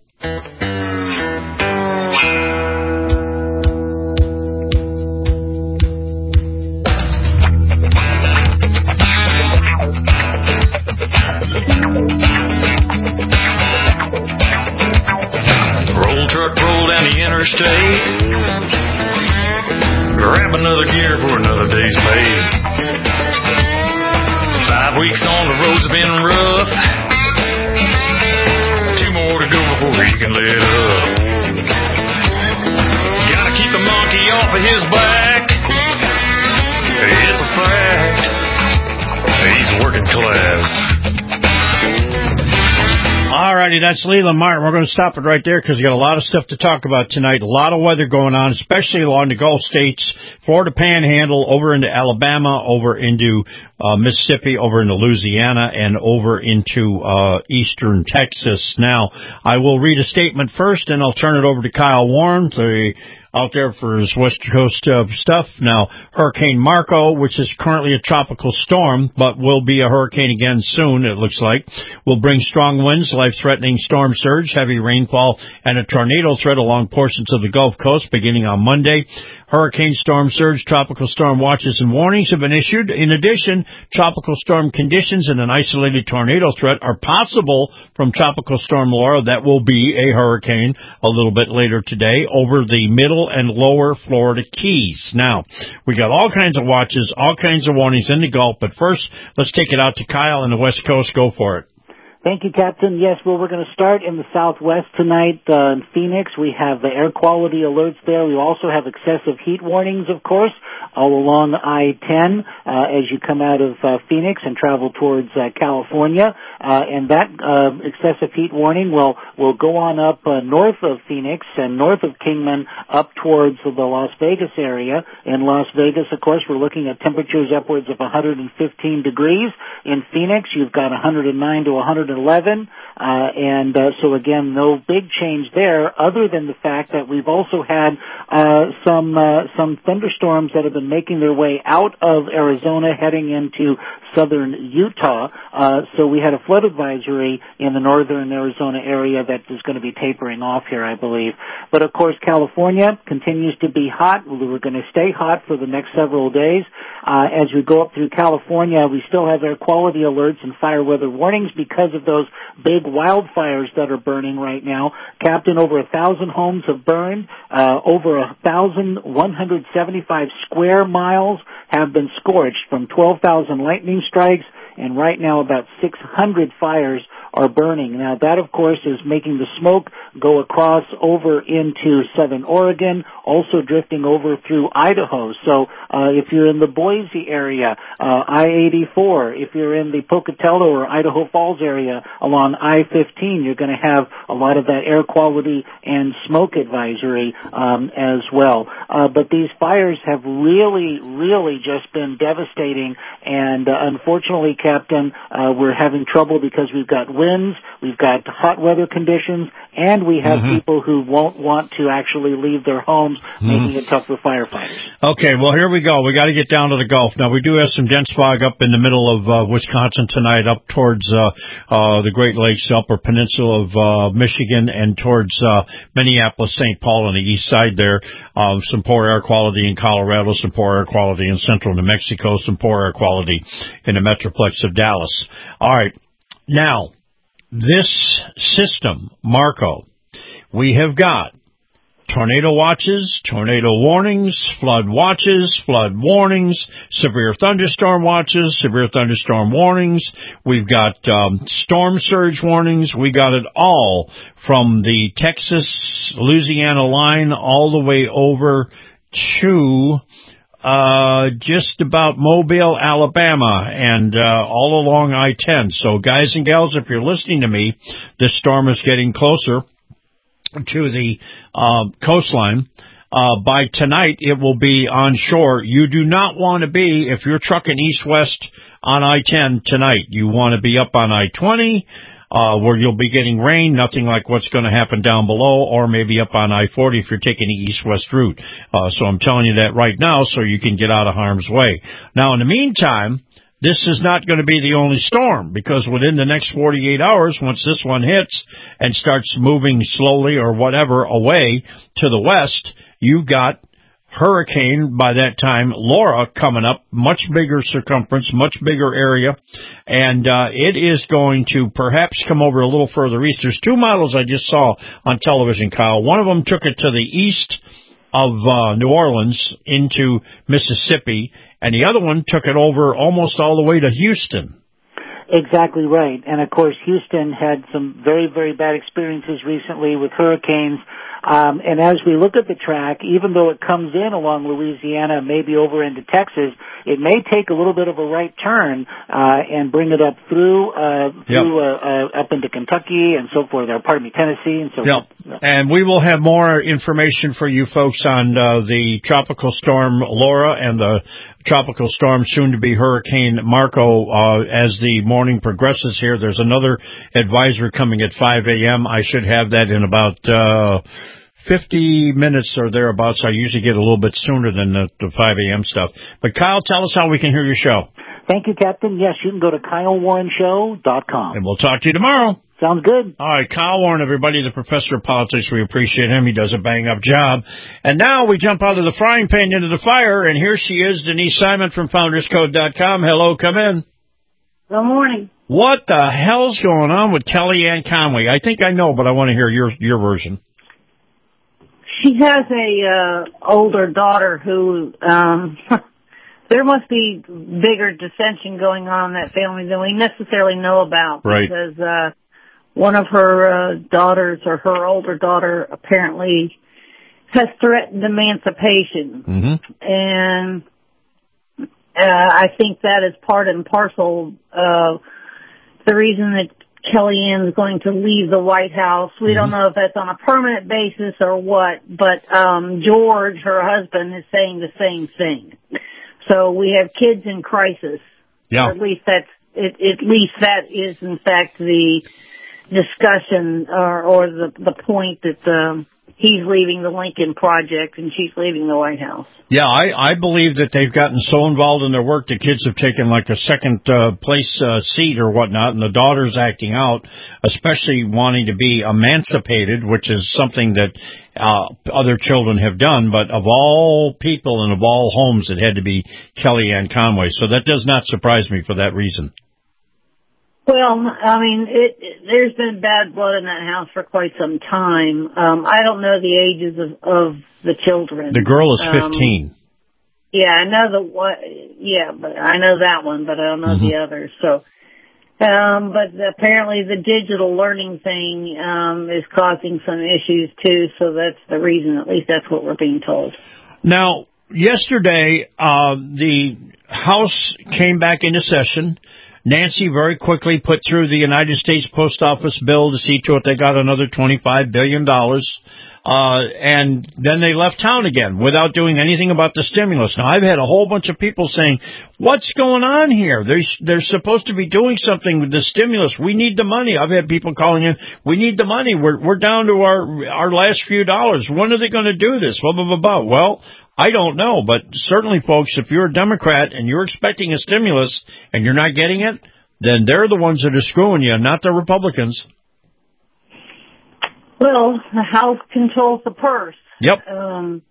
Roll truck, roll down the interstate. Grab another gear for another day's pay. Five weeks on the road's been rough. Two more to go before he can let up. Gotta keep the monkey off of his back. It's a fact. He's working class. All righty, that's Leland Martin. We're going to stop it right there because we got a lot of stuff to talk about tonight. A lot of weather going on, especially along the Gulf States, Florida Panhandle, over into Alabama, over into uh, Mississippi, over into Louisiana, and over into uh, eastern Texas. Now, I will read a statement first, and I'll turn it over to Kyle Warren, the out there for his West Coast uh, stuff. Now, Hurricane Marco, which is currently a tropical storm, but will be a hurricane again soon, it looks like, will bring strong winds, life-threatening storm surge, heavy rainfall, and a tornado threat along portions of the Gulf Coast beginning on Monday. Hurricane storm surge, tropical storm watches and warnings have been issued. In addition, tropical storm conditions and an isolated tornado threat are possible from Tropical Storm Laura. That will be a hurricane a little bit later today over the middle and lower Florida Keys. Now, we got all kinds of watches, all kinds of warnings in the Gulf, but first, let's take it out to Kyle on the West Coast. Go for it. Thank you, Captain. Yes, well, we're going to start in the southwest tonight uh, in Phoenix. We have the air quality alerts there. We also have excessive heat warnings, of course, all along I ten uh, as you come out of uh, Phoenix and travel towards uh, California. Uh, and that uh, excessive heat warning will, will go on up uh, north of Phoenix and north of Kingman up towards the Las Vegas area. In Las Vegas, of course, we're looking at temperatures upwards of one hundred fifteen degrees. In Phoenix, you've got one hundred nine to one hundred eleven, uh, and uh, so again, no big change there, other than the fact that we've also had uh, some uh, some thunderstorms that have been making their way out of Arizona, heading into southern Utah. Uh, so we had a flood advisory in the northern Arizona area that is going to be tapering off here, I believe. But of course, California continues to be hot. We're going to stay hot for the next several days. Uh, as we go up through California, we still have air quality alerts and fire weather warnings because of those big wildfires that are burning right now. Captain, over a thousand homes have burned. Uh, over a thousand one hundred seventy-five square miles have been scorched from twelve thousand lightning strikes, and right now about six hundred fires are burning. Now that, of course, is making the smoke go across over into southern Oregon, also drifting over through Idaho. So uh, if you're in the Boise area, uh, I eighty-four, if you're in the Pocatello or Idaho Falls area along I fifteen, you're going to have a lot of that air quality and smoke advisory um, as well. Uh, but these fires have really, really just been devastating, and uh, unfortunately, Captain, uh, we're having trouble because we've got winds, we've got hot weather conditions, and we have mm-hmm. people who won't want to actually leave their homes, mm-hmm. making it tough for firefighters. Okay, well, here we go. We got to get down to the Gulf. Now, we do have some dense fog up in the middle of uh, Wisconsin tonight, up towards uh, uh, the Great Lakes, upper peninsula of uh, Michigan, and towards uh, Minneapolis, Saint Paul on the east side there. Uh, some poor air quality in Colorado, some poor air quality in central New Mexico, some poor air quality in the metroplex of Dallas. All right. Now, this system, Marco, we have got tornado watches, tornado warnings, flood watches, flood warnings, severe thunderstorm watches, severe thunderstorm warnings. We've got um, storm surge warnings. We got it all from the Texas-Louisiana line all the way over to Uh, just about Mobile, Alabama, and uh, all along I ten. So, guys and gals, if you're listening to me, this storm is getting closer to the uh, coastline. Uh, by tonight, it will be on shore. You do not want to be, if you're trucking east-west on I ten tonight, you want to be up on I twenty, Uh, where you'll be getting rain, nothing like what's going to happen down below, or maybe up on I forty if you're taking the east-west route. Uh, so I'm telling you that right now so you can get out of harm's way. Now, in the meantime, this is not going to be the only storm, because within the next forty-eight hours, once this one hits and starts moving slowly or whatever away to the west, you've got hurricane, by that time, Laura coming up, much bigger circumference, much bigger area, and uh, it is going to perhaps come over a little further east. There's two models I just saw on television, Kyle. One of them took it to the east of uh, New Orleans into Mississippi, and the other one took it over almost all the way to Houston. Exactly right. And, of course, Houston had some very, very bad experiences recently with hurricanes. Um, and as we look at the track, even though it comes in along Louisiana, maybe over into Texas, it may take a little bit of a right turn uh, and bring it up through uh, through yep. uh, uh, up into Kentucky and so forth, or pardon me, Tennessee and so yep. forth. And we will have more information for you folks on uh, the tropical storm Laura and the tropical storm soon to be Hurricane Marco uh, as the morning progresses here. There's another advisory coming at five a.m. I should have that in about uh fifty minutes or thereabouts. I usually get a little bit sooner than the, the five a.m. stuff. But, Kyle, tell us how we can hear your show. Thank you, Captain. Yes, you can go to Kyle Warren Show dot com. And we'll talk to you tomorrow. Sounds good. All right, Kyle Warren, everybody, the professor of politics. We appreciate him. He does a bang-up job. And now we jump out of the frying pan into the fire, and here she is, Denise Simon from Founders Code dot com. Hello, come in. Good morning. What the hell's going on with Kellyanne Conway? I think I know, but I want to hear your your version. She has a uh, older daughter who, um, there must be bigger dissension going on in that family than we necessarily know about. Right. Because uh, one of her uh, daughters, or her older daughter, apparently has threatened emancipation. Mm-hmm. And uh, I think that is part and parcel of the reason that Kellyanne is going to leave the White House. We mm-hmm. don't know if that's on a permanent basis or what, but um George, her husband, is saying the same thing. So we have kids in crisis. Yeah. Or at least that's it, at least that is in fact the discussion or, or the the point that um, he's leaving the Lincoln Project and she's leaving the White House. Yeah, I, I believe that they've gotten so involved in their work, the kids have taken like a second uh, place uh, seat or whatnot, and the daughter's acting out, especially wanting to be emancipated, which is something that uh, other children have done. But of all people and of all homes, it had to be Kellyanne Conway. So that does not surprise me for that reason. Well, I mean, it, it, there's been bad blood in that house for quite some time. Um, I don't know the ages of, of the children. The girl is fifteen. Um, yeah, I know the what. Yeah, but I know that one, but I don't know mm-hmm. the others. So, um, but apparently the digital learning thing um, is causing some issues too. So that's the reason. At least that's what we're being told. Now, yesterday, uh, the House came back into session. Nancy very quickly put through the United States Post Office bill to see to it they got another twenty-five billion dollars. Uh, and then they left town again without doing anything about the stimulus. Now, I've had a whole bunch of people saying, what's going on here? They're, they're supposed to be doing something with the stimulus. We need the money. I've had people calling in, we need the money. We're, we're down to our, our last few dollars. When are they going to do this? Blah, blah, blah, blah. Well, I don't know, but certainly, folks, if you're a Democrat and you're expecting a stimulus and you're not getting it, then they're the ones that are screwing you, not the Republicans. Well, the House controls the purse. Yep. Um,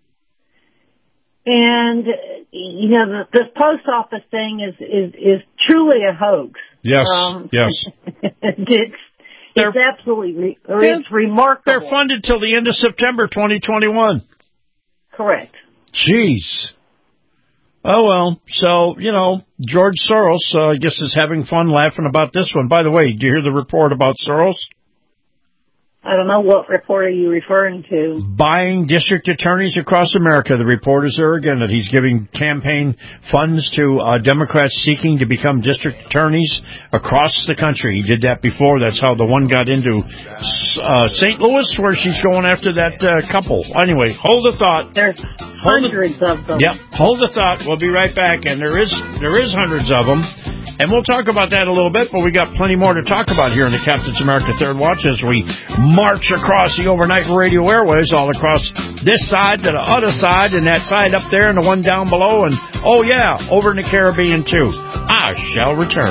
and, you know, the, this post office thing is, is, is truly a hoax. Yes, um, yes. it's, it's absolutely, re- it's remarkable. They're funded till the end of September twenty twenty-one. Correct. Jeez. Oh, well, so, you know, George Soros, uh, I guess, is having fun laughing about this one. By the way, do you hear the report about Soros? I don't know. What report are you referring to? Buying district attorneys across America. The report is there again that he's giving campaign funds to uh, Democrats seeking to become district attorneys across the country. He did that before. That's how the one got into uh, Saint Louis, where she's going after that uh, couple. Anyway, hold the thought. There's hold hundreds the, of them. Yep, hold the thought. We'll be right back. And there is there is hundreds of them. And we'll talk about that a little bit, but we got plenty more to talk about here in the Captain's America Third Watch as we march across the overnight radio airways, all across this side to the other side, and that side up there and the one down below, and, oh, yeah, over in the Caribbean, too. I shall return.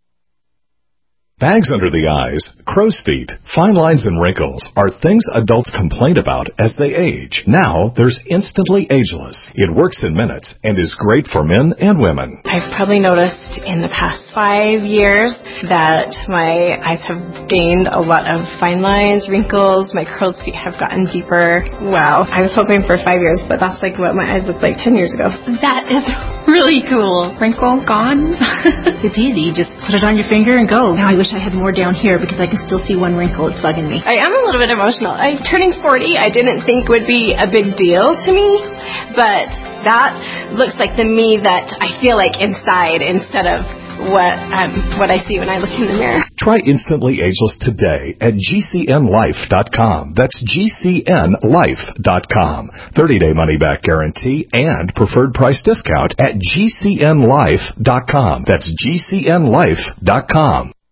Bags under the eyes, crow's feet, fine lines and wrinkles are things adults complain about as they age. Now, there's Instantly Ageless. It works in minutes and is great for men and women. I've probably noticed in the past five years that my eyes have gained a lot of fine lines, wrinkles, my crow's feet have gotten deeper. Wow. I was hoping for five years, but that's like what my eyes looked like ten years ago. That is really cool. Wrinkle gone. It's easy. Just put it on your finger and go. Now I wish I had more down here because I can still see one wrinkle. It's bugging me. I am a little bit emotional. I turning forty, I didn't think would be a big deal to me, but that looks like the me that I feel like inside instead of what um, what I see when I look in the mirror. Try Instantly Ageless today at G C N life dot com. That's G C N life dot com. thirty-day money-back guarantee and preferred price discount at G C N life dot com. That's G C N life dot com.